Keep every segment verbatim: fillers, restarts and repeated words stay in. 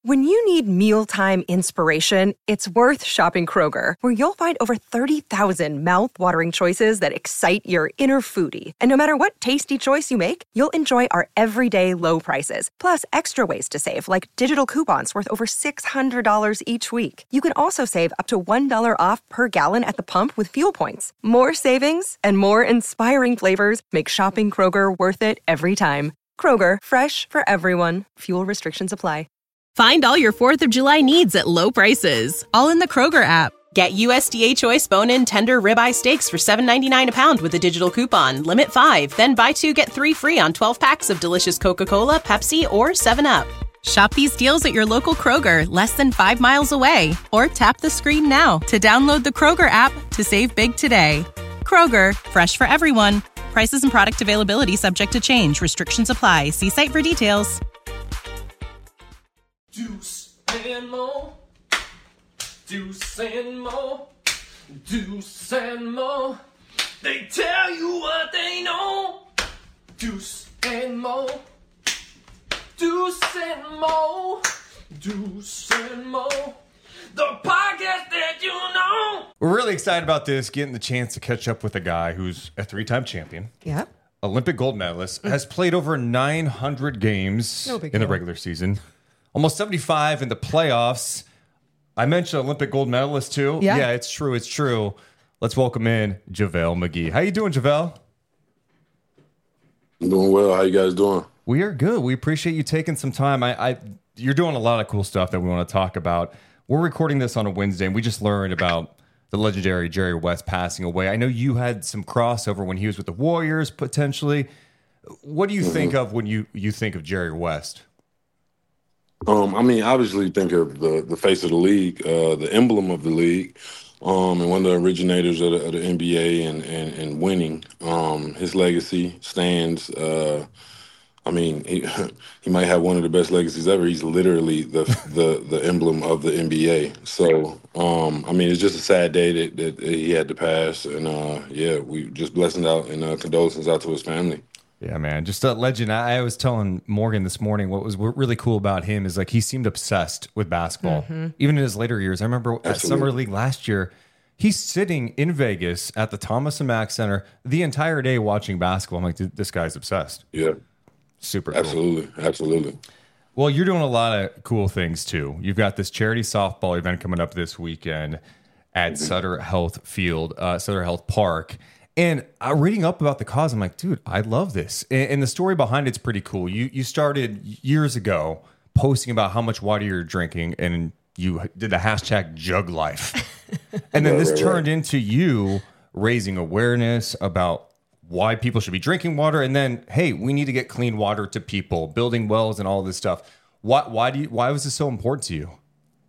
When you need mealtime inspiration, it's worth shopping Kroger, where you'll find over thirty thousand mouth-watering choices that excite your inner foodie. And no matter what tasty choice you make, you'll enjoy our everyday low prices, plus extra ways to save, like digital coupons worth over six hundred dollars each week. You can also save up to one dollar off per gallon at the pump with fuel points. More savings and more inspiring flavors make shopping Kroger worth it every time. Kroger, fresh for everyone. Fuel restrictions apply. Find all your fourth of July needs at low prices, all in the Kroger app. Get U S D A Choice bone-in tender ribeye steaks for seven ninety-nine a pound with a digital coupon. Limit five, then buy two, get three free on twelve packs of delicious Coca-Cola, Pepsi, or seven up. Shop these deals at your local Kroger, less than five miles away. Or tap the screen now to download the Kroger app to save big today. Kroger, fresh for everyone. Prices and product availability subject to change. Restrictions apply. See site for details. Deuce and Mo, Deuce and Mo, Deuce and Mo. They tell you what they know. Deuce and Mo, Deuce and Mo, Deuce and Mo. The podcast that you know. We're really excited about this, getting the chance to catch up with a guy who's a three-time champion. Yep. Olympic gold medalist, has played over nine hundred games No big in the deal. regular season. Almost seventy-five in the playoffs. I mentioned Olympic gold medalist too. Yeah. yeah, it's true. It's true. Let's welcome in JaVale McGee. How you doing, JaVale? I'm doing well. How you guys doing? We are good. We appreciate you taking some time. I, I, you're doing a lot of cool stuff that we want to talk about. We're recording this on a Wednesday, and we just learned about the legendary Jerry West passing away. I know you had some crossover when he was with the Warriors, potentially. What do you mm-hmm. think of when you, you think of Jerry West? Um, I mean, obviously, think of the, the face of the league, uh, the emblem of the league, um, and one of the originators of the, of the N B A and, and, and winning. Um, his legacy stands. Uh, I mean, he, he might have one of the best legacies ever. He's literally the the, the emblem of the N B A. So, um, I mean, it's just a sad day that, that he had to pass. And, uh, yeah, we just blessings out and uh, condolences out to his family. Yeah, man, just a legend. I, I was telling Morgan this morning what was really cool about him is like he seemed obsessed with basketball, mm-hmm. even in his later years. I remember Absolutely. At Summer League last year, he's sitting in Vegas at the Thomas and Mack Center the entire day watching basketball. I'm like, this guy's obsessed. Yeah, super cool. Absolutely, absolutely. Well, you're doing a lot of cool things too. You've got this charity softball event coming up this weekend at mm-hmm. Sutter Health Field, uh, Sutter Health Park. And uh, reading up about the cause, I'm like, dude, I love this. And, and the story behind it's pretty cool. You you started years ago posting about how much water you're drinking, and you did the hashtag Jug Life. And then this turned into you raising awareness about why people should be drinking water. And then, hey, we need to get clean water to people, building wells and all this stuff. Why, why, do you, why was this so important to you?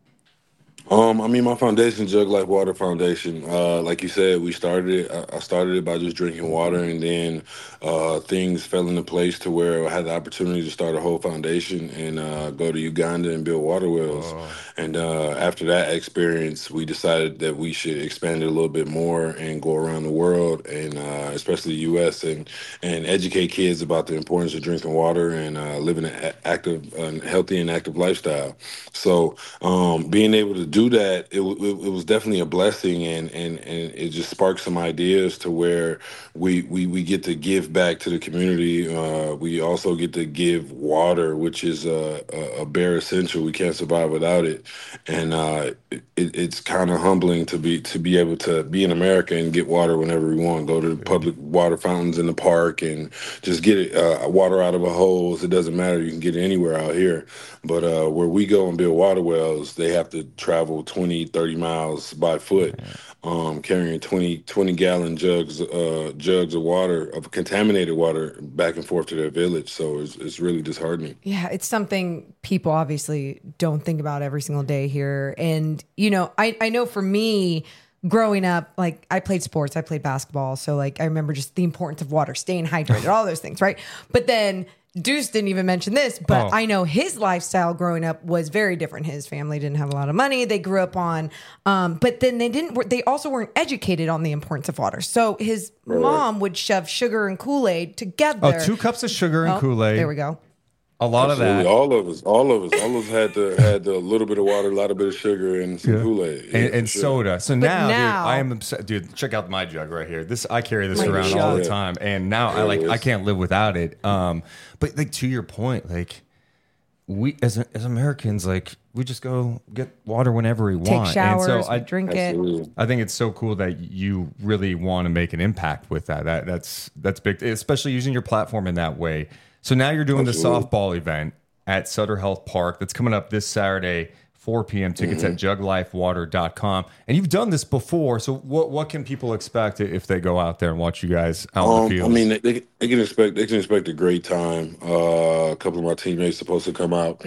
Um, I mean, my foundation, Jug Life Water Foundation, uh, like you said, we started it. I, I started it by just drinking water, and then uh, things fell into place to where I had the opportunity to start a whole foundation and uh, go to Uganda and build water wells. Oh. And uh, after that experience, we decided that we should expand it a little bit more and go around the world, and uh, especially the U S, and and educate kids about the importance of drinking water and uh, living an active, uh, healthy and active lifestyle. So um, being able to do do that, it, it, it was definitely a blessing, and, and, and it just sparked some ideas to where we, we, we get to give back to the community. Uh, we also get to give water, which is a, a, a bare essential. We can't survive without it. And uh, it, it's kind of humbling to be to be able to be in America and get water whenever we want. Go to the public water fountains in the park and just get it, uh, water out of a hose. It doesn't matter. You can get it anywhere out here. But uh, where we go and build water wells, they have to travel twenty, thirty miles by foot, um, carrying twenty, twenty gallon jugs, uh, jugs of water, of contaminated water, back and forth to their village. So it's, it's really disheartening. Yeah, it's something people obviously don't think about every single day here. And, you know, I, I know for me, growing up, like I played sports, I played basketball. So like I remember just the importance of water, staying hydrated, all those things, right? But then Deuce didn't even mention this, but oh. I know his lifestyle growing up was very different. His family didn't have a lot of money. They grew up on, um, but then they didn't, they also weren't educated on the importance of water. So his mom would shove sugar and Kool-Aid together. Oh, two cups of sugar and oh, Kool-Aid. There we go. A lot Absolutely. of that. All of us, all of us, all of us had to had a little bit of water, a lot of bit of sugar, and some Yeah. Kool-Aid. Yeah, and, for and sure. soda. So But now, now- dude, I am obsessed. Dude, check out my jug right here. This I carry this My around jug. all the Yeah. time, and now I Yeah, like I it's- can't live without it. Um, but like to your point, like we as as Americans, like we just go get water whenever we Take want. showers, and so I drink it. Absolutely. I think it's so cool that you really want to make an impact with that. That that's that's big, especially using your platform in that way. So now you're doing Absolutely. the softball event at Sutter Health Park. That's coming up this Saturday, four p.m. Tickets Mm-hmm. at jug life water dot com. And you've done this before, so what what can people expect if they go out there and watch you guys out on Um, the I field? mean, they, they they can expect they can expect a great time. Uh, a couple of my teammates supposed to come out.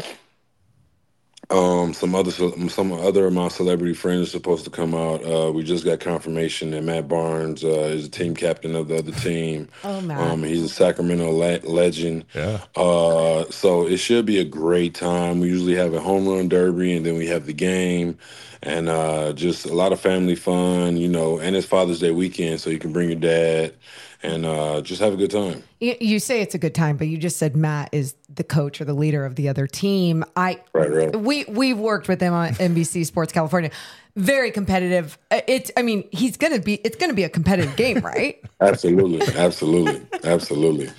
Um, some other some other of my celebrity friends are supposed to come out. Uh, we just got confirmation that Matt Barnes uh, is the team captain of the other team. Oh, Matt. Um, he's a Sacramento le- legend. Yeah. Uh, so it should be a great time. We usually have a home run derby, and then we have the game, and uh, just a lot of family fun. You know, and it's Father's Day weekend, so you can bring your dad and uh, just have a good time. You, you say it's a good time, but you just said Matt is the coach or the leader of the other team. I Right, right. we we've worked with him on N B C Sports California. Very competitive. Uh, It's I mean he's gonna be it's gonna be a competitive game, right? Absolutely, absolutely, absolutely.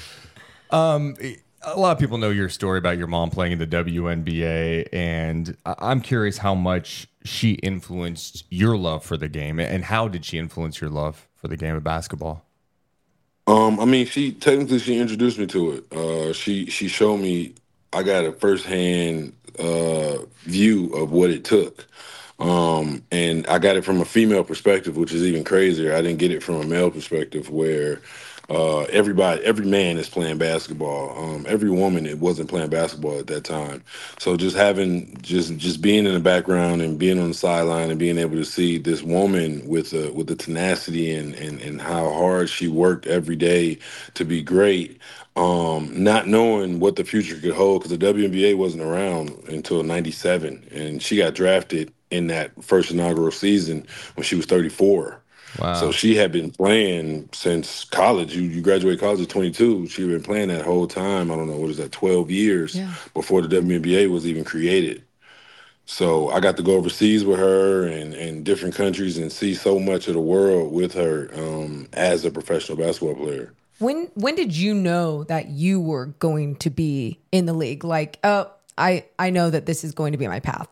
A lot of people know your story about your mom playing in the W N B A, and I- I'm curious how much she influenced your love for the game, and how did she influence your love for the game of basketball? Um, I mean, she technically she introduced me to it. Uh, she she showed me. I got a firsthand uh, view of what it took, um, and I got it from a female perspective, which is even crazier. I didn't get it from a male perspective, where uh, everybody, every man is playing basketball. Um, every woman it wasn't playing basketball at that time. So just having just just being in the background and being on the sideline and being able to see this woman with the with the tenacity and and and how hard she worked every day to be great. Um, not knowing what the future could hold, because the W N B A wasn't around until ninety-seven, and she got drafted in that first inaugural season when she was thirty-four. Wow. So she had been playing since college. You you graduate college at twenty-two. She had been playing that whole time. I don't know, what is that, twelve years Yeah. before the W N B A was even created. So I got to go overseas with her and, and different countries and see so much of the world with her um, as a professional basketball player. When when did you know that you were going to be in the league? Like, oh, I I know that this is going to be my path.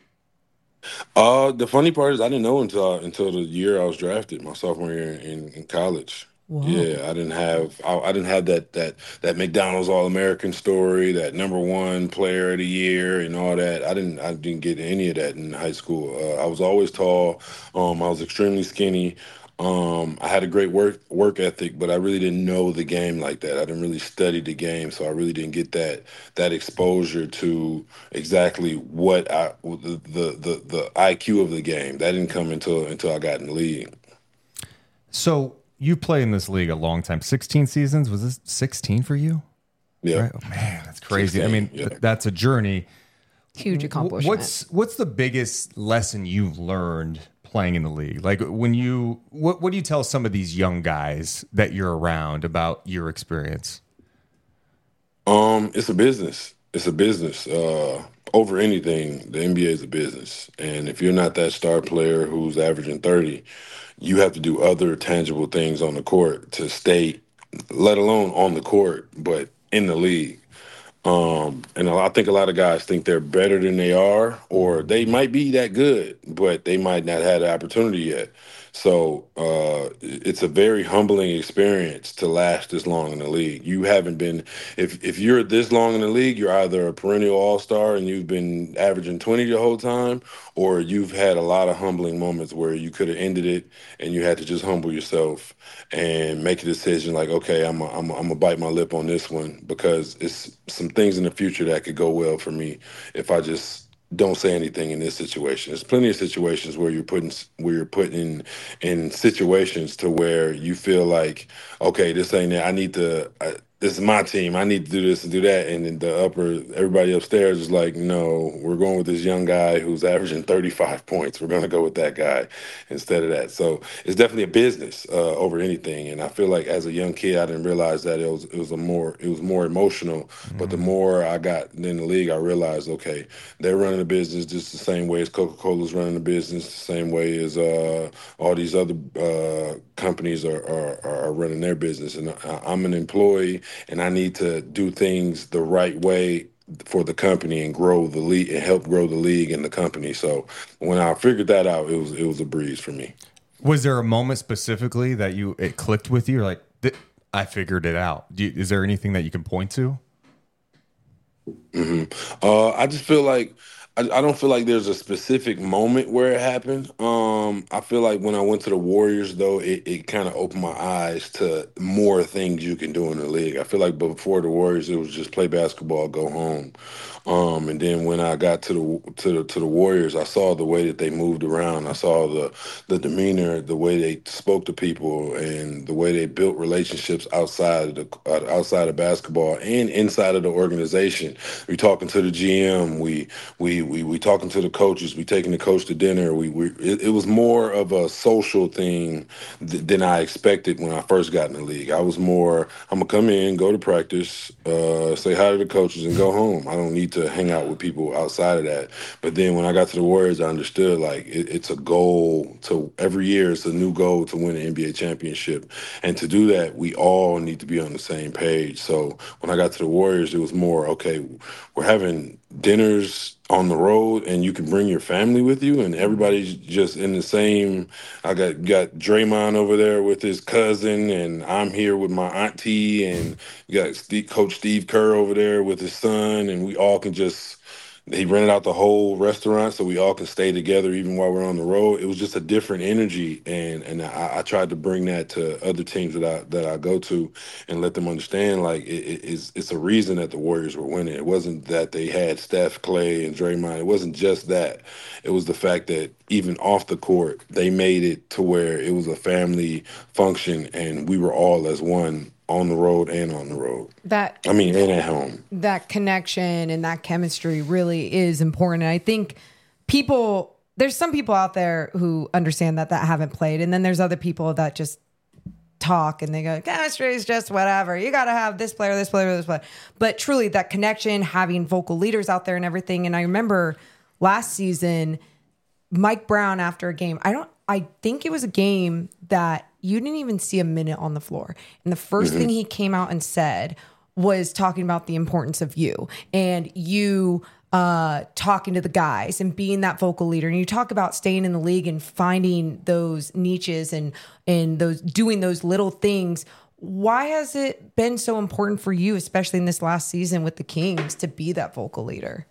Uh, the funny part is I didn't know until until the year I was drafted, my sophomore year in, in college. Yeah, I didn't have I, I didn't have that that that McDonald's All American story, that number one player of the year, and all that. I didn't I didn't get any of that in high school. Uh, I was always tall. Um, I was extremely skinny. Um, I had a great work work ethic, but I really didn't know the game like that. I didn't really study the game, so I really didn't get that that exposure to exactly what I the the the, the I Q of the game. That didn't come until until I got in the league. So you play in this league a long time, sixteen seasons. Was this sixteen for you? Yeah. Right? Oh, man, that's crazy. I mean, sixteen, yeah. th- that's a journey. Huge Wh- accomplishment. What's what's the biggest lesson you've learned playing in the league? Like when you, what what do you tell some of these young guys that you're around about your experience? Um, it's a business. It's a business. Uh, over anything, the N B A is a business. And if you're not that star player who's averaging thirty, you have to do other tangible things on the court to stay, let alone on the court, but in the league. Um, and I think a lot of guys think they're better than they are, or they might be that good, but they might not have the opportunity yet. So uh, it's a very humbling experience to last this long in the league. You haven't been, if if you're this long in the league, you're either a perennial all-star and you've been averaging twenty the whole time, or you've had a lot of humbling moments where you could have ended it and you had to just humble yourself and make a decision like, okay, I'm a, I'm a, I'm gonna bite my lip on this one because it's some things in the future that could go well for me if I just don't say anything in this situation. There's plenty of situations where you're putting where you're put in in situations to where you feel like, okay, this ain't it. I need to. I, this is my team. I need to do this and do that. And then the upper, everybody upstairs is like, no, we're going with this young guy who's averaging thirty-five points. We're going to go with that guy instead of that. So it's definitely a business uh, over anything. And I feel like as a young kid, I didn't realize that it was it was a more it was more emotional. Mm-hmm. But the more I got in the league, I realized, okay, they're running the business just the same way as Coca-Cola's running the business, the same way as uh, all these other uh, companies are, are are running their business. And I, I'm an employee. And I need to do things the right way for the company and grow the league and help grow the league and the company. So when I figured that out, it was it was a breeze for me. Was there a moment specifically that you it clicked with you? Like, I figured it out. Do you, is there anything that you can point to? Mm-hmm. Uh, I just feel like I, I don't feel like there's a specific moment where it happened. Um, I feel like when I went to the Warriors, though, it, it kind of opened my eyes to more things you can do in the league. I feel like before the Warriors, it was just play basketball, go home. Um, and then when I got to the to the to the Warriors, I saw the way that they moved around. I saw the the demeanor, the way they spoke to people, and the way they built relationships outside of the uh, outside of basketball and inside of the organization. We talking to the G M, we we we we talking to the coaches, we taking the coach to dinner. We we it, it was more of a social thing th- than I expected when I first got in the league. I was more, I'm gonna come in, go to practice, uh, say hi to the coaches, and go home. I don't need to hang out with people outside of that. But then when I got to the Warriors, I understood like it, it's a goal to every year. It's a new goal to win an N B A championship, and to do that, we all need to be on the same page. So when I got to the Warriors, it was more okay. We're having dinners on the road, and you can bring your family with you, and everybody's just in the same. I got got Draymond over there with his cousin, and I'm here with my auntie, and you got Steve, Coach Steve Kerr over there with his son, and we all can just. He rented out the whole restaurant so we all can stay together even while we're on the road. It was just a different energy, and and I, I tried to bring that to other teams that I that I go to and let them understand like it, it, it's it's a reason that the Warriors were winning. It wasn't that they had Steph, Clay, and Draymond. It wasn't just that. It was the fact that even off the court, they made it to where it was a family function, and we were all as one. On the road and on the road. That I mean, and at home. That connection and that chemistry really is important. And I think people, there's some people out there who understand that that haven't played. And then there's other people that just talk and they go, chemistry is just whatever. You got to have this player, this player, this player. But truly that connection, having vocal leaders out there and everything. And I remember last season, Mike Brown after a game, I don't, I think it was a game that you didn't even see a minute on the floor. And the first mm-hmm. thing he came out and said was talking about the importance of you and you uh, talking to the guys and being that vocal leader. And you talk about staying in the league and finding those niches and, and those doing those little things. Why has it been so important for you, especially in this last season with the Kings, to be that vocal leader?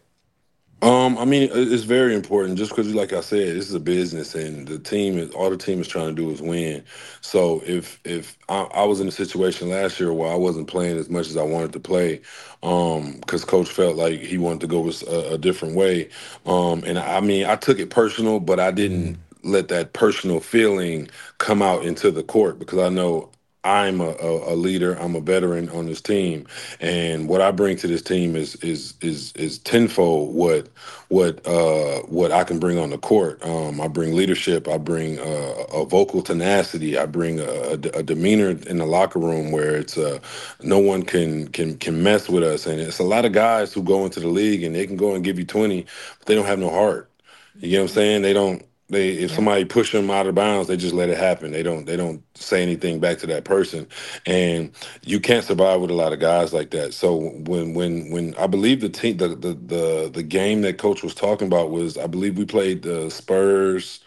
Um, I mean, it's very important just because, like I said, this is a business and the team is all the team is trying to do is win. So if if I, I was in a situation last year where I wasn't playing as much as I wanted to play, um, because Coach felt like he wanted to go a, a different way, um, and I mean, I took it personal, but I didn't let that personal feeling come out into the court because I know. I'm a, a, a leader. I'm a veteran on this team, and what I bring to this team is is is is tenfold what what uh, what I can bring on the court. Um, I bring leadership. I bring uh, a vocal tenacity. I bring a, a demeanor in the locker room where it's uh, no one can can can mess with us. And it's a lot of guys who go into the league and they can go and give you twenty, but they don't have no heart. You get what I'm saying? They don't. They if somebody push them out of bounds, they just let it happen. They don't they don't say anything back to that person, and you can't survive with a lot of guys like that. So when when when I believe the team the the the, the game that Coach was talking about was I believe we played the Spurs.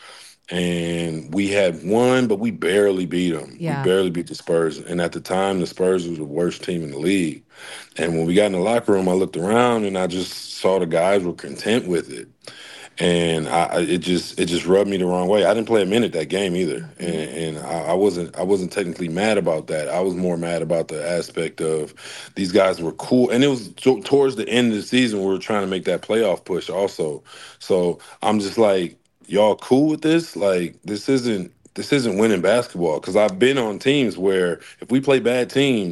And we had won, but we barely beat them. Yeah. We barely beat the Spurs. And at the time, the Spurs was the worst team in the league. And when we got in the locker room, I looked around and I just saw the guys were content with it. And I, it just it just rubbed me the wrong way. I didn't play a minute that game either, and, and I, I wasn't I wasn't technically mad about that. I was more mad about the aspect of these guys were cool, and it was t- towards the end of the season we were trying to make that playoff push also. So I'm just like, y'all cool with this? Like this isn't this isn't winning basketball because I've been on teams where if we play bad teams.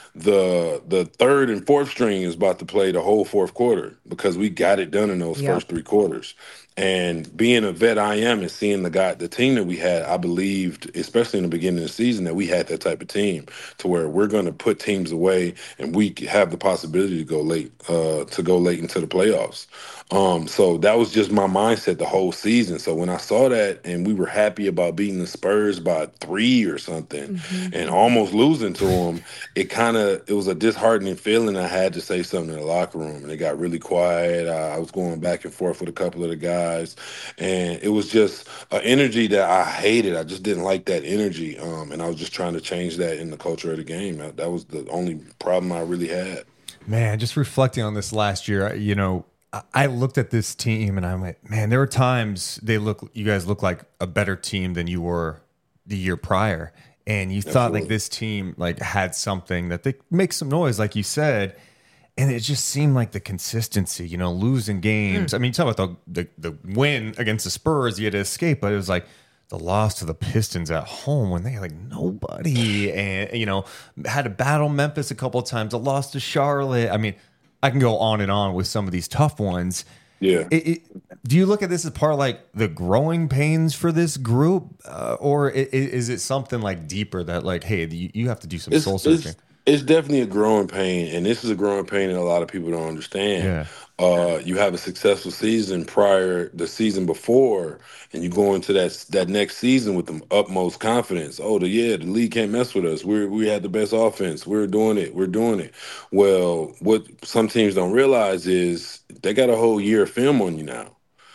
the the third and fourth string is about to play the whole fourth quarter because we got it done in those Yep. first three quarters. And being a vet I am and seeing the guy, the team that we had, I believed, especially in the beginning of the season, that we had that type of team to where we're going to put teams away and we have the possibility to go late, uh, to go late into the playoffs. Um, so that was just my mindset the whole season. So when I saw that and we were happy about beating the Spurs by three or something Mm-hmm. and almost losing to them, it kind of, it was a disheartening feeling. I had to say something in the locker room and it got really quiet. I, I was going back and forth with a couple of the guys and it was just an energy that I hated. I just didn't like that energy. Um, and I was just trying to change that in the culture of the game. That, that was the only problem I really had. Man, just reflecting on this last year, you know, I- I looked at this team and I went, man, there were times they look, you guys look like a better team than you were the year prior. And you thought like Absolutely. this team like had something that they make some noise, like you said. And it just seemed like the consistency, you know, losing games. I mean, you talk about the, the the win against the Spurs, you had to escape, but it was like the loss to the Pistons at home when they had like nobody and, you know, had to battle Memphis a couple of times, a loss to Charlotte. I mean, I can go on and on with some of these tough ones. Yeah. It, it, do you look at this as part of like the growing pains for this group? Uh, or i- i- is it something like deeper that like, hey, you, you have to do some It's, soul searching? it's, it's definitely a growing pain, and this is a growing pain that a lot of people don't understand. Yeah. Uh, you have a successful season prior, the season before, and you go into that that next season with the utmost confidence. Oh, the yeah, the league can't mess with us. We we had the best offense. We're doing it. We're doing it. Well, what some teams don't realize is they got a whole year of film on you now.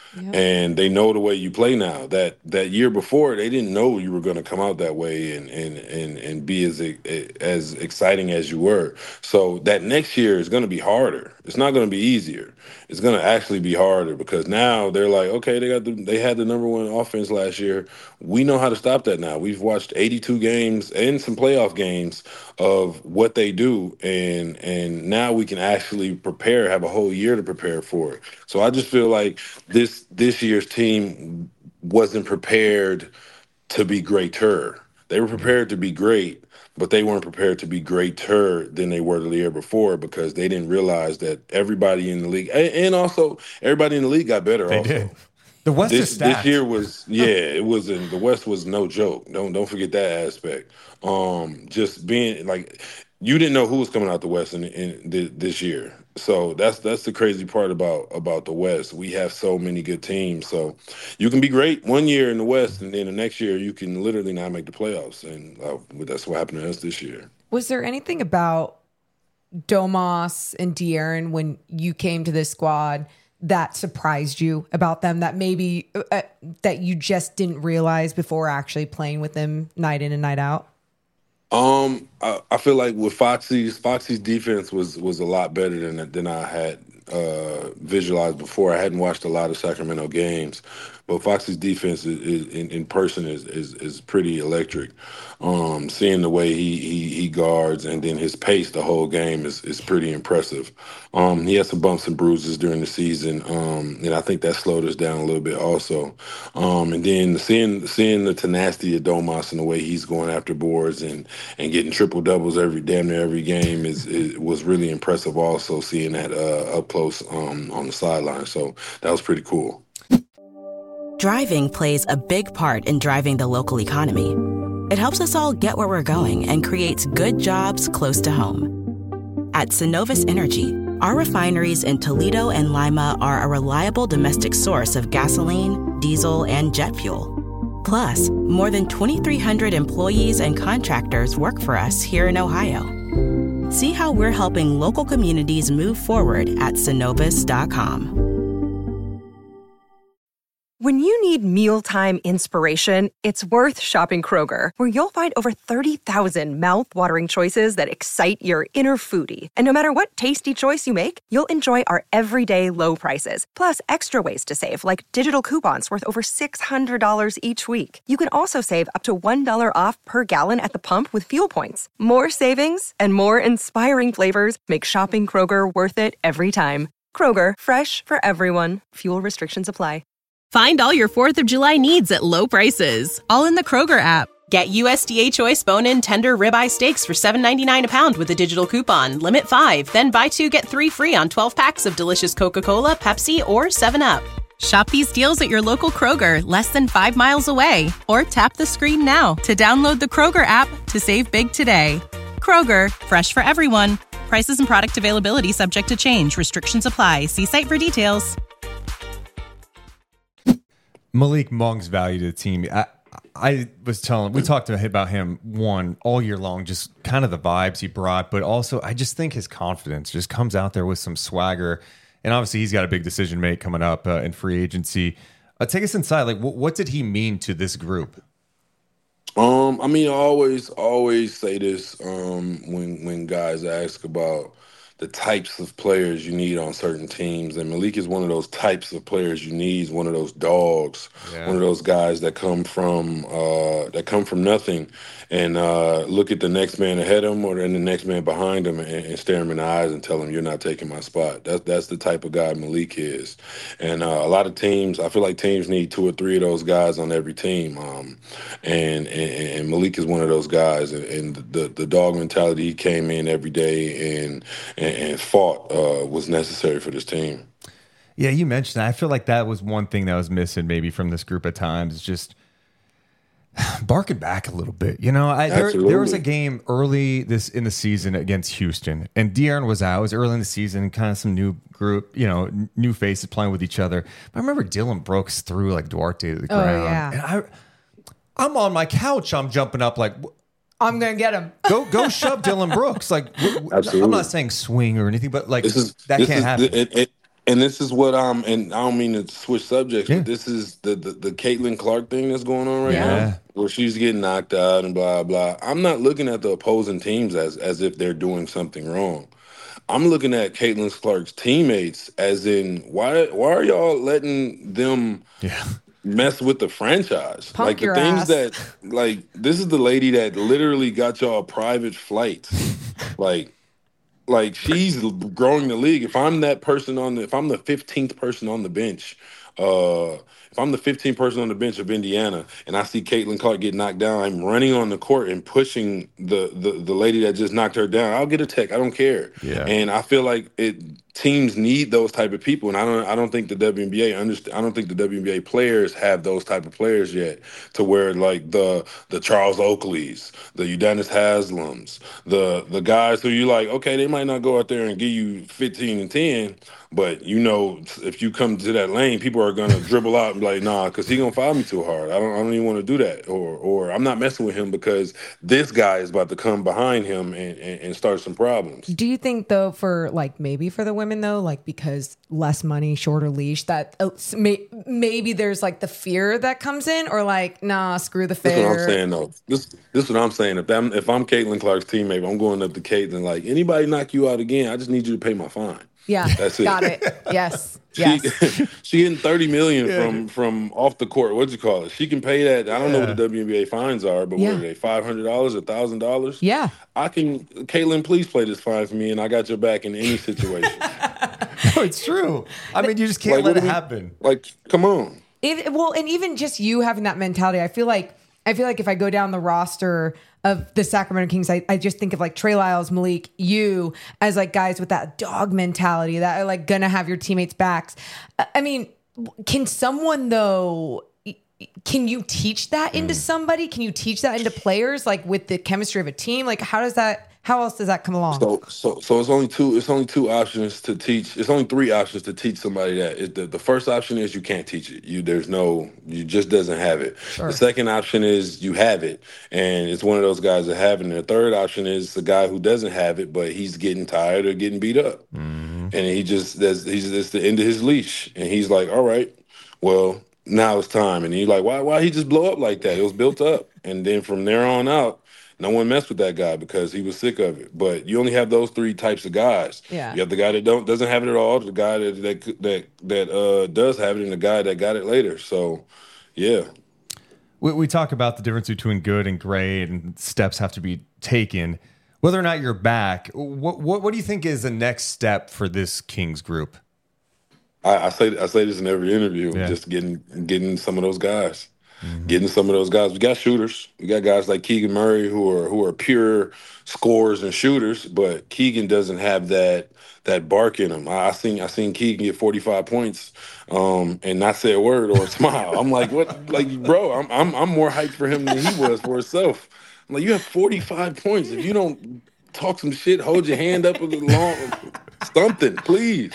And they know the way you play now. That that year before, they didn't know you were going to come out that way and and and and be as as exciting as you were. So that next year is going to be harder. It's not going to be easier. It's going to actually be harder because now they're like, okay, they got the, they had the number one offense last year. We know how to stop that now. We've watched eighty-two games and some playoff games of what they do, and and now we can actually prepare, have a whole year to prepare for it. So I just feel like this this year's team wasn't prepared to be greater. They were prepared to be great, but they weren't prepared to be greater than they were the year before because they didn't realize that everybody in the league, and, and also everybody in the league got better. They also. did. The West This is this stacked. year was yeah, it was in the West was no joke. Don't don't forget that aspect. Um, just being like you didn't know who was coming out the West in, in th- this year. So that's that's the crazy part about about the West. We have so many good teams. So you can be great one year in the West, and then the next year you can literally not make the playoffs. And uh, that's what happened to us this year. Was there anything about Domas and De'Aaron when you came to this squad that surprised you about them that maybe uh, that you just didn't realize before actually playing with them night in and night out? Um, I, I feel like with Foxy's Foxy's defense was was a lot better than than I had uh, visualized before. I hadn't watched a lot of Sacramento games, but Foxy's defense is, is in, in person is, is is pretty electric. Um, seeing the way he, he he guards and then his pace the whole game is is pretty impressive. Um, he had some bumps and bruises during the season, um, and I think that slowed us down a little bit also. Um, and then seeing seeing the tenacity of Domas and the way he's going after boards and and getting triple doubles every damn near every game is, is was really impressive. Also seeing that uh, up close um, on the sideline, so that was pretty cool. Driving plays a big part in driving the local economy. It helps us all get where we're going and creates good jobs close to home. At Synovus Energy, our refineries in Toledo and Lima are a reliable domestic source of gasoline, diesel, and jet fuel. Plus, more than twenty-three hundred employees and contractors work for us here in Ohio. See how we're helping local communities move forward at Synovus dot com. When you need mealtime inspiration, it's worth shopping Kroger, where you'll find over thirty thousand mouth-watering choices that excite your inner foodie. And no matter what tasty choice you make, you'll enjoy our everyday low prices, plus extra ways to save, like digital coupons worth over six hundred dollars each week. You can also save up to one dollar off per gallon at the pump with fuel points. More savings and more inspiring flavors make shopping Kroger worth it every time. Kroger, fresh for everyone. Fuel restrictions apply. Find all your fourth of July needs at low prices, all in the Kroger app. Get U S D A Choice bone-in tender ribeye steaks for seven ninety-nine a pound with a digital coupon. Limit five, then buy two, get three free on twelve packs of delicious Coca-Cola, Pepsi, or seven up. Shop these deals at your local Kroger, less than five miles away. Or tap the screen now to download the Kroger app to save big today. Kroger, fresh for everyone. Prices and product availability subject to change. Restrictions apply. See site for details. Malik Monk's value to the team. I, I was telling, we talked about him one all year long, just kind of the vibes he brought, but also I just think his confidence just comes out there with some swagger. And obviously he's got a big decision to make coming up uh, in free agency. Uh, take us inside. Like, w- what did he mean to this group? Um, I mean, I always, always say this um, when when guys ask about the types of players you need on certain teams, and Malik is one of those types of players you need. He's one of those dogs, yeah. one of those guys that come from uh, that come from nothing, and uh, look at the next man ahead of him or then the next man behind him, and, and stare him in the eyes and tell him, "You're not taking my spot." That's that's the type of guy Malik is, and uh, a lot of teams, I feel like teams need two or three of those guys on every team, um, and, and and Malik is one of those guys, and, and the the dog mentality he came in every day and. and and fought uh, was necessary for this team. Yeah, you mentioned that. I feel like that was one thing that was missing maybe from this group at times, just barking back a little bit. You know, I, there, there was a game early this in the season against Houston, and De'Aaron was out. It was early in the season, kind of some new group, you know, new faces playing with each other. But I remember Dylan Brooks threw like Duarte to the ground. Oh, yeah. And I, I'm on my couch. I'm jumping up like, I'm gonna get him. go go shove Dylan Brooks. Like, Absolutely. I'm not saying swing or anything, but like this is, that this can't is, happen. It, it, and this is what I'm, and I don't mean to switch subjects, yeah. but this is the, the the Caitlin Clark thing that's going on right yeah. now, where she's getting knocked out and blah blah. I'm not looking at the opposing teams as as if they're doing something wrong. I'm looking at Caitlin Clark's teammates as in why why are y'all letting them? Yeah. mess with the franchise. Punk like the your things ass. that like this is the lady that literally got y'all private flights. like like she's growing the league. If I'm that person on the if I'm the fifteenth person on the bench, uh if I'm the fifteenth person on the bench of Indiana and I see Caitlin Clark get knocked down, I'm running on the court and pushing the the, the lady that just knocked her down. I'll get a tech. I don't care. Yeah. And I feel like it teams need those type of people, and I don't. I don't think the W N B A understand. I don't think the W N B A players have those type of players yet, to where like the the Charles Oakleys, the Udonis Haslams, the the guys who you like. Okay, they might not go out there and give you fifteen and ten, but you know if you come to that lane, people are gonna dribble out and be like, nah, because he gonna foul me too hard. I don't. I don't even want to do that, or or I'm not messing with him because this guy is about to come behind him and, and, and start some problems. Do you think though, for like maybe for the women though, like because less money, shorter leash, that uh, may, maybe there's like the fear that comes in, or like nah, screw the fair. That's what I'm saying though. This this is what I'm saying. If I'm if I'm Caitlin Clark's teammate, I'm going up to Caitlin like, anybody knock you out again, I just need you to pay my fine. Yeah, that's it. Got it. Yes. She, yes. she getting thirty million yeah. from from off the court. What'd you call it? She can pay that. I don't yeah. know what the W N B A fines are, but yeah. what are they? Five hundred dollars, a thousand dollars? Yeah. I can. Caitlin, please play this fine for me, and I got your back in any situation. No, it's true. I mean, you just can't like, let it we, happen. Like, come on. It, well, and even just you having that mentality, I feel like I feel like if I go down the roster of the Sacramento Kings, I, I just think of like Trey Lyles, Malik, you as like guys with that dog mentality that are like gonna have your teammates' backs. I mean, can someone though? Can you teach that into somebody? Can you teach that into players, like with the chemistry of a team? Like, how does that? How else does that come along? So, so, so it's only two. It's only two options to teach. It's only three options to teach somebody that. It, the, the first option is you can't teach it. You there's no. You just doesn't have it. Sure. The second option is you have it, and it's one of those guys that have it. And the third option is the guy who doesn't have it, but he's getting tired or getting beat up, mm-hmm. and he just that's he's it's the end of his leash, and he's like, all right, well. Now it's time. And you're like, why why he just blow up like that? It was built up. And then from there on out, no one messed with that guy because he was sick of it. But you only have those three types of guys. Yeah. You have the guy that don't doesn't have it at all, the guy that that that, that uh, does have it, and the guy that got it later. So, yeah. We, we talk about the difference between good and great, and steps have to be taken. Whether or not you're back, what what, what do you think is the next step for this Kings group? I, I say I say this in every interview. Yeah. Just getting getting some of those guys. Mm-hmm. Getting some of those guys. We got shooters. We got guys like Keegan Murray who are who are pure scorers and shooters, but Keegan doesn't have that that bark in him. I, I seen I seen Keegan get forty-five points um, and not say a word or a smile. I'm like, what? Like, bro, I'm I'm I'm more hyped for him than he was for himself. I'm like, you have forty-five points. If you don't talk some shit, hold your hand up a little long, something, please.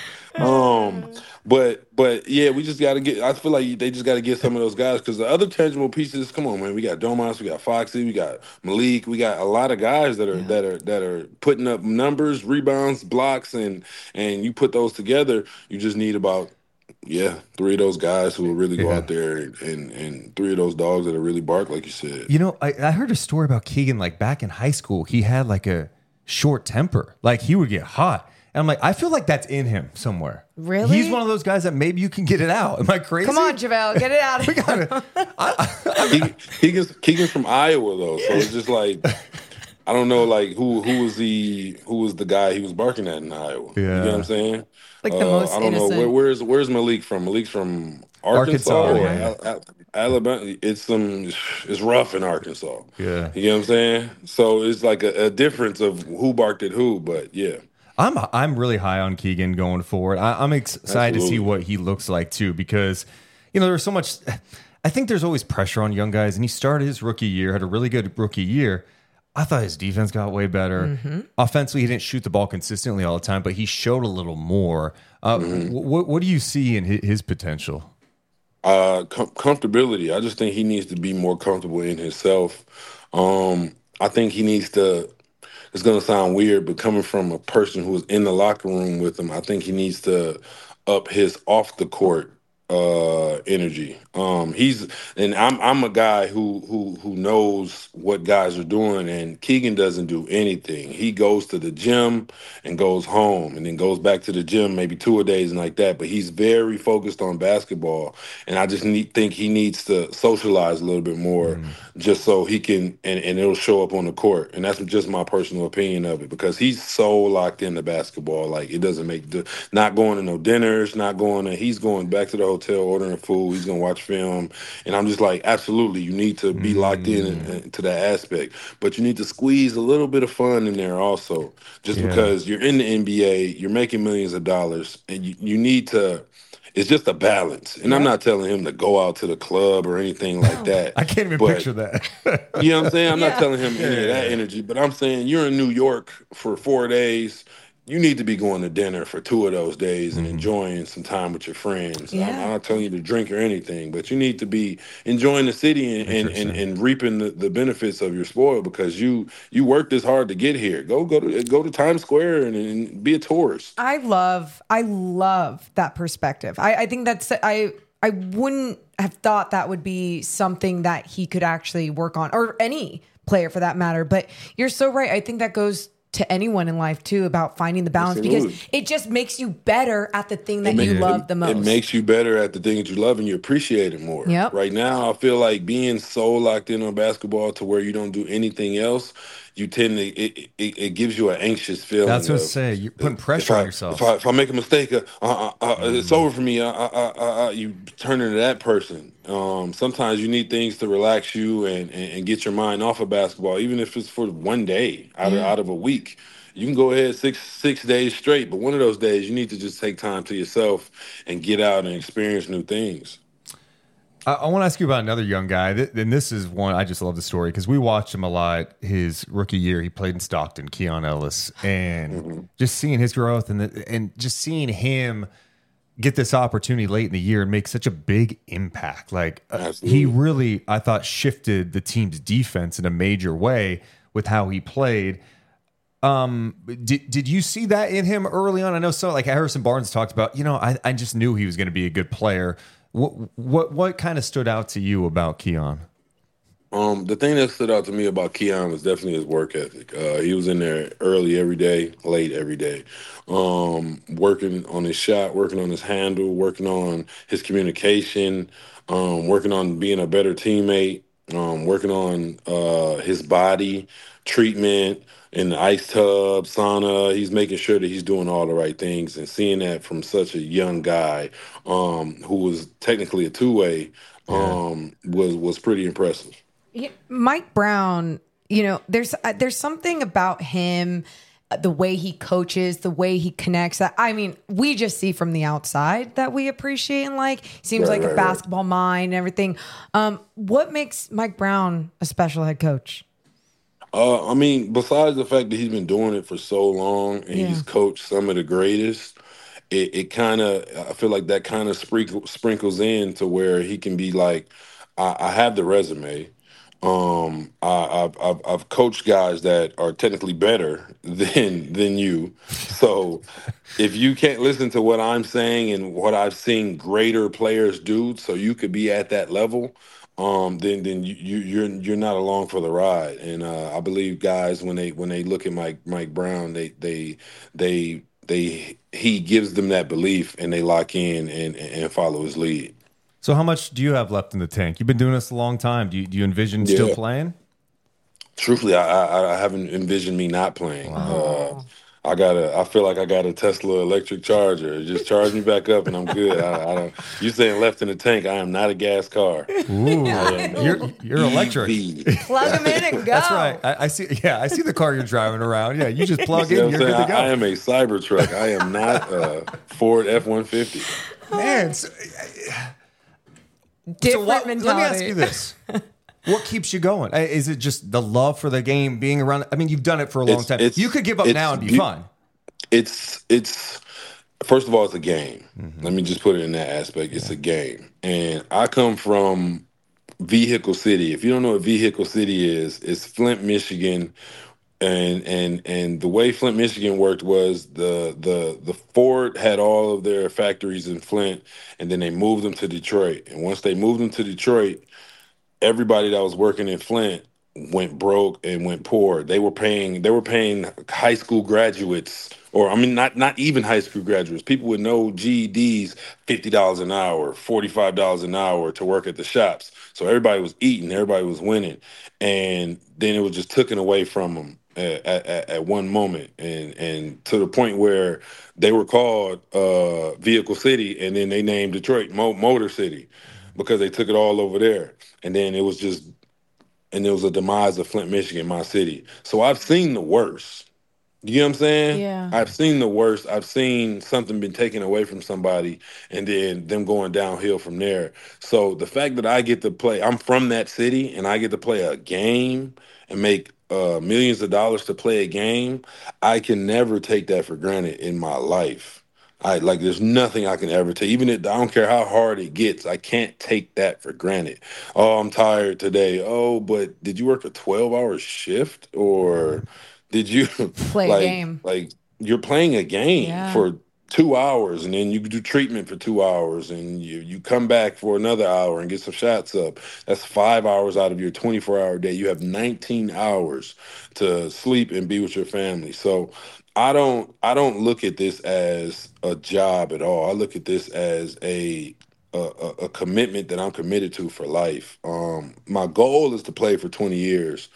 Um, but but yeah, we just got to get. I feel like they just got to get some of those guys because the other tangible pieces. Come on, man. We got Domas, we got Foxy, we got Malik, we got a lot of guys that are yeah. that are that are putting up numbers, rebounds, blocks, and and you put those together, you just need about yeah three of those guys who will really go yeah. out there and and three of those dogs that are really bark, like you said. You know, I, I heard a story about Keegan. Like back in high school, he had like a short temper. Like he would get hot. And I'm like, I feel like that's in him somewhere. Really? He's one of those guys that maybe you can get it out. Am I crazy? Come on, JaVale, get it out. we gotta, I, I, I, Keegan, Keegan's, Keegan's from Iowa though, so it's just like I don't know, like who who was the who was the guy he was barking at in Iowa? Yeah. You know what I'm saying? Like the uh, most I don't innocent. know where, where's where's Malik from? Malik's from Arkansas, Arkansas or yeah. Al- Al- Alabama. It's some it's rough in Arkansas. Yeah. You know what I'm saying? So it's like a, a difference of who barked at who, but yeah. I'm I'm really high on Keegan going forward. I, I'm excited Absolutely. to see what he looks like too, because you know there's so much. I think there's always pressure on young guys, and he started his rookie year, had a really good rookie year. I thought his defense got way better. Mm-hmm. Offensively, he didn't shoot the ball consistently all the time, but he showed a little more. Uh, mm-hmm. What what do you see in his, his potential? Uh, com- comfortability. I just think he needs to be more comfortable in himself. Um, I think he needs to. It's going to sound weird, but coming from a person who was in the locker room with him, I think he needs to up his off the court uh, energy. Um, he's and I'm I'm a guy who who who knows what guys are doing, and Keegan doesn't do anything. He goes to the gym and goes home, and then goes back to the gym maybe two a days and like that. But he's very focused on basketball, and I just need, think he needs to socialize a little bit more, mm. just so he can and, and it'll show up on the court. And that's just my personal opinion of it, because he's so locked into basketball, like it doesn't make the not going to no dinners, not going to. He's going back to the hotel, ordering food. He's gonna watch film, and I'm just like, absolutely, you need to be locked in, in, in to that aspect, but you need to squeeze a little bit of fun in there also, just yeah. because you're in the N B A, you're making millions of dollars, and you, you need to. It's just a balance, and yeah. I'm not telling him to go out to the club or anything like that. I can't even but, picture that. You know what I'm saying? I'm yeah. not telling him any of that energy, but I'm saying you're in New York for four days. You need to be going to dinner for two of those days and mm-hmm. enjoying some time with your friends. Yeah. I'm, I'm not telling you to drink or anything, but you need to be enjoying the city and, and, and, and reaping the, the benefits of your spoil, because you you worked this hard to get here. Go go to go to Times Square and, and be a tourist. I love I love that perspective. I, I think that's I I wouldn't have thought that would be something that he could actually work on, or any player for that matter. But you're so right. I think that goes to anyone in life too, about finding the balance. Absolutely. Because it just makes you better at the thing that make, you love it, the most. It makes you better at the thing that you love, and you appreciate it more. Yep. Right now, I feel like being so locked in on basketball to where you don't do anything else, you tend to, it, it, it gives you an anxious feeling. That's what of, I say. You're putting pressure I, on yourself. If I, if I make a mistake, uh, uh, uh, mm. it's over for me. Uh, uh, uh, uh, you turn into that person. Um, sometimes you need things to relax you and, and, and get your mind off of basketball, even if it's for one day out of, yeah. out of a week. You can go ahead six six days straight, but one of those days you need to just take time to yourself and get out and experience new things. I, I want to ask you about another young guy, th- and this is one I just love the story because we watched him a lot. His rookie year, he played in Stockton, Keon Ellis, and mm-hmm. just seeing his growth and the, and just seeing him get this opportunity late in the year and make such a big impact. Like uh, he really, I thought, shifted the team's defense in a major way with how he played. Um, did did you see that in him early on? I know so like Harrison Barnes talked about, you know, I, I just knew he was going to be a good player. What what what kind of stood out to you about Keon? Um, the thing that stood out to me about Keon was definitely his work ethic. Uh, he was in there early every day, late every day, um, working on his shot, working on his handle, working on his communication, um, working on being a better teammate. um, working on uh, his body treatment in the ice tub, sauna. He's making sure that he's doing all the right things, and seeing that from such a young guy um, who was technically a two way um, was was pretty impressive. Yeah, Mike Brown, you know, there's uh, there's something about him, uh, the way he coaches, the way he connects. That I mean, we just see from the outside that we appreciate and like. Seems Right, like a right, right. basketball mind and everything. Um, what makes Mike Brown a special head coach? Uh, I mean, besides the fact that he's been doing it for so long and Yeah. he's coached some of the greatest, it, it kind of, I feel like that kind of sprinkle, sprinkles in to where he can be like, I, I have the resume. Um, I, I've, I've I've coached guys that are technically better than than you. So if you can't listen to what I'm saying and what I've seen greater players do, so you could be at that level, um, then then you, you you're you're not along for the ride. And uh, I believe guys when they when they look at Mike Mike Brown, they they they they he gives them that belief and they lock in and and follow his lead. So how much do you have left in the tank? You've been doing this a long time. Do you, do you envision still Yeah. playing? Truthfully, I, I I haven't envisioned me not playing. Uh, I got a. I feel like I got a Tesla electric charger. Just charge me back up, and I'm good. I, I don't. You saying left in the tank? I am not a gas car. Ooh, you're you're electric. E V. Plug him in and go. That's right. I, I see. Yeah, I see the car you're driving around. Yeah, you just plug You know in. what You're I'm good to saying? I, I go. am a Cybertruck. I am not a Ford F one fifty. Man, so, Different so what, mentality. let me ask you this: what keeps you going? Uh, Is it just the love for the game, being around? I mean, you've done it for a long It's- time. it's- You could give up it's now and be beau- fine. It's it's first of all, it's a game. Mm-hmm. Let me just put it in that aspect. It's a game, and I come from Vehicle City. If you don't know what Vehicle City is, it's Flint, Michigan. And and and the way Flint, Michigan worked was the the the Ford had all of their factories in Flint, and then they moved them to Detroit. And once they moved them to Detroit, everybody that was working in Flint went broke and went poor. They were paying they were paying high school graduates, or I mean not not even high school graduates, people with no G E Ds, fifty dollars an hour, forty-five dollars an hour to work at the shops. So everybody was eating, everybody was winning, and then it was just taken away from them at, at, at one moment, and and to the point where they were called uh, Vehicle City, and then they named Detroit Mo- Motor City because they took it all over there, and then it was just, and there was a demise of Flint, Michigan, my city. So I've seen the worst. You know what I'm saying? Yeah. I've seen the worst. I've seen something been taken away from somebody and then them going downhill from there. So the fact that I get to play, I'm from that city and I get to play a game and make uh, millions of dollars to play a game, I can never take that for granted in my life. I like there's nothing I can ever take. Even if I don't care how hard it gets, I can't take that for granted. Oh, I'm tired today. Oh, but did you work a twelve hour shift or did you Play a like, game. Like you're playing a game Yeah. for two hours and then you do treatment for two hours and you you come back for another hour and get some shots up. That's five hours out of your twenty-four hour day. You have nineteen hours to sleep and be with your family. So I don't I don't look at this as a job at all. I look at this as a a, a a commitment that I'm committed to for life. Um, my goal is to play for twenty years.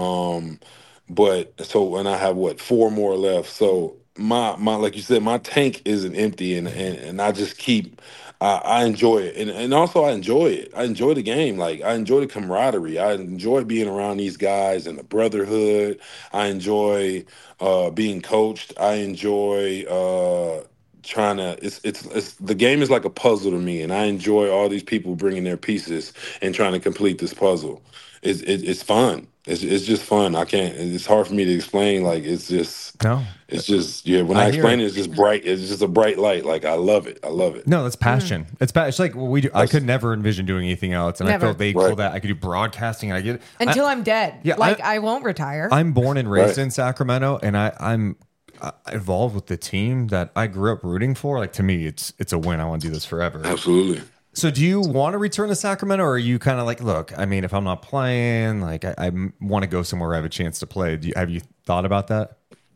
Um, but so and I have what four more left. So my my like you said, my tank isn't empty, and and, and I just keep. I, I enjoy it, and and also I enjoy it. I enjoy the game. Like I enjoy the camaraderie. I enjoy being around these guys and the brotherhood. I enjoy uh, being coached. I enjoy uh, trying to. It's it's it's the game is like a puzzle to me, and I enjoy all these people bringing their pieces and trying to complete this puzzle. It's it, it's fun. It's it's just fun. I can't. It's hard for me to explain. Like it's just. No. It's just yeah. When I I, hear explain it. it, it's just bright. It's just a bright light. Like I love it. I love it. No, that's passion. It's pa- It's like what we do. I could never envision doing anything else, and Never. I felt they call Right. that. I could do broadcasting. I get it. Until I, I'm dead. Yeah, like I- I, won't retire. I'm born and raised Right. in Sacramento, and I, I'm uh, involved with the team that I grew up rooting for. Like to me, it's it's a win. I want to do this forever. Absolutely. So, do you want to return to Sacramento, or are you kind of like, look? I mean, if I'm not playing, like I, I want to go somewhere where I have a chance to play. Do you, have you thought about that?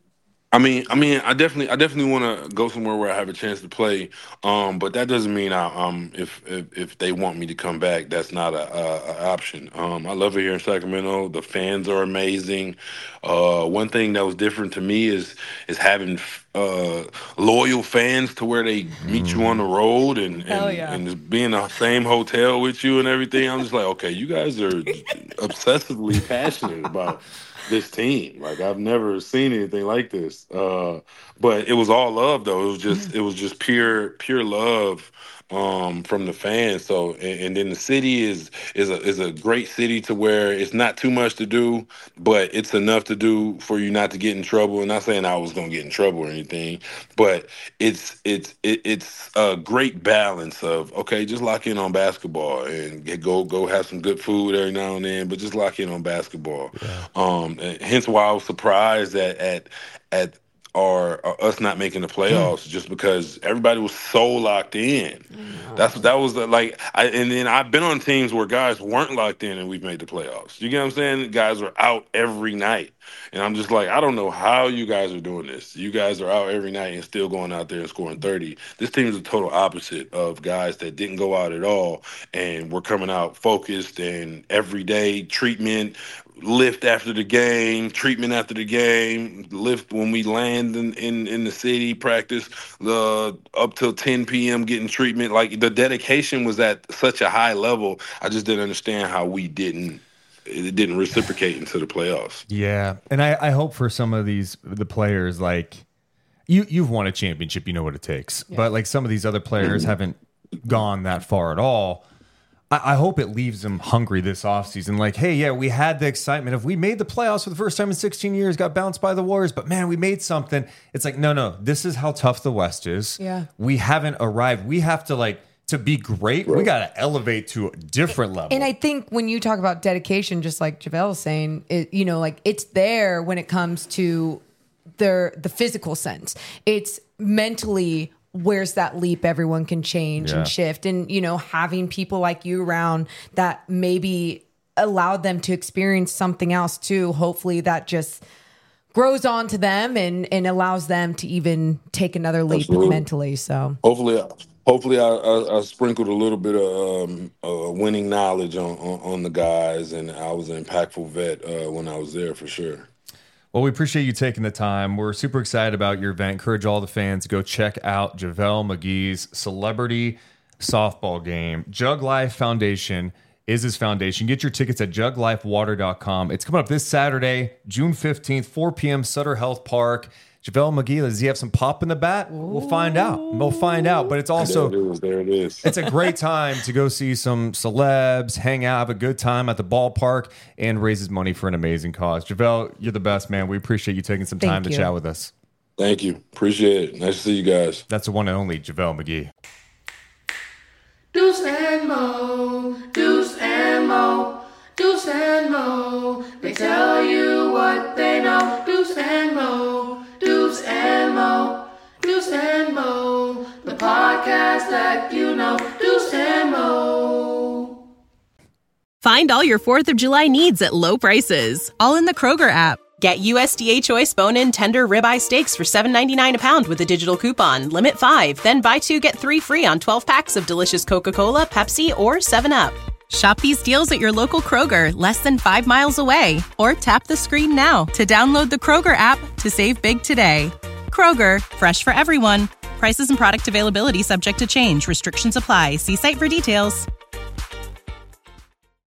I mean, I mean, I definitely, I definitely want to go somewhere where I have a chance to play. Um, but that doesn't mean I, um, if, if if they want me to come back, that's not a, a, a option. Um, I love it here in Sacramento. The fans are amazing. Uh, one thing that was different to me is is having uh, loyal fans to where they meet you on the road and and, yeah. and just be in the same hotel with you and everything. I'm just like, okay, you guys are obsessively passionate about this team. Like, I've never seen anything like this. Uh, but it was all love, though. It was just it was just pure pure love um, from the fans. So and, and then the city is is a is a great city to where it's not too much to do, but it's enough to do for you not to get in trouble. And not saying I was gonna get in trouble or anything, but it's it's it, it's a great balance of, okay, just lock in on basketball and get, go go have some good food every now and then, but just lock in on basketball. Yeah. Um, and hence why I was surprised at at at our, our us not making the playoffs, just because everybody was so locked in. That's that was the, like I and then I've been on teams where guys weren't locked in and we've made the playoffs. You get what I'm saying? Guys are out every night. And I'm just like, I don't know how you guys are doing this. You guys are out every night and still going out there and scoring thirty. This team is the total opposite of guys that didn't go out at all and we're coming out focused and everyday treatment, lift after the game, treatment after the game, lift when we land in, in, in the city, practice uh, up till ten p.m. getting treatment. Like, the dedication was at such a high level. I just didn't understand how we didn't it didn't reciprocate into the playoffs. Yeah, and I, I hope for some of these the players, like you you've won a championship, you know what it takes. Yeah. But like some of these other players haven't gone that far at all. I hope it leaves them hungry this offseason. Like, hey, yeah, we had the excitement of we made the playoffs for the first time in sixteen years, got bounced by the Warriors, but man, we made something. It's like, no, no, this is how tough the West is. Yeah. We haven't arrived. We have to, like, to be great, right. We got to elevate to a different level. And I think when you talk about dedication, just like JaVale was saying, it, you know, like it's there when it comes to their the physical sense. It's mentally, where's that leap everyone can change yeah. and shift, and you know, having people like you around that maybe allowed them to experience something else too. Hopefully that just grows on to them and and allows them to even take another leap Absolutely. mentally. So hopefully hopefully I, I, I sprinkled a little bit of um, uh, winning knowledge on, on on the guys, and I was an impactful vet uh, when I was there for sure. Well, we appreciate you taking the time. We're super excited about your event. Encourage all the fans to go check out JaVale McGee's celebrity softball game. Jug Life Foundation is his foundation. Get your tickets at jug life water dot com. It's coming up this Saturday, June fifteenth, four p.m., Sutter Health Park. JaVale McGee, does he have some pop in the bat? We'll find out. We'll find out. But it's also there it is. There it is. It's a great time to go see some celebs, hang out, have a good time at the ballpark, and raises money for an amazing cause. JaVale, you're the best, man. We appreciate you taking some Thank time you. to chat with us. Thank you. Appreciate it. Nice to see you guys. That's the one and only JaVale McGee. Deuce and Mo, Deuce and Mo, Deuce and Mo. They tell you what they know. Deuce and Mo, Deuce and Mo, Deuce and Mo. The podcast that you know. Deuce and Mo. Find all your fourth of July needs at low prices, all in the Kroger app. Get U S D A Choice bone-in tender ribeye steaks for seven ninety-nine a pound with a digital coupon. Limit five. Then buy two, get three free on twelve packs of delicious Coca-Cola, Pepsi, or seven up. Shop these deals at your local Kroger, less than five miles away. Or tap the screen now to download the Kroger app to save big today. Kroger, fresh for everyone. Prices and product availability subject to change. Restrictions apply. See site for details.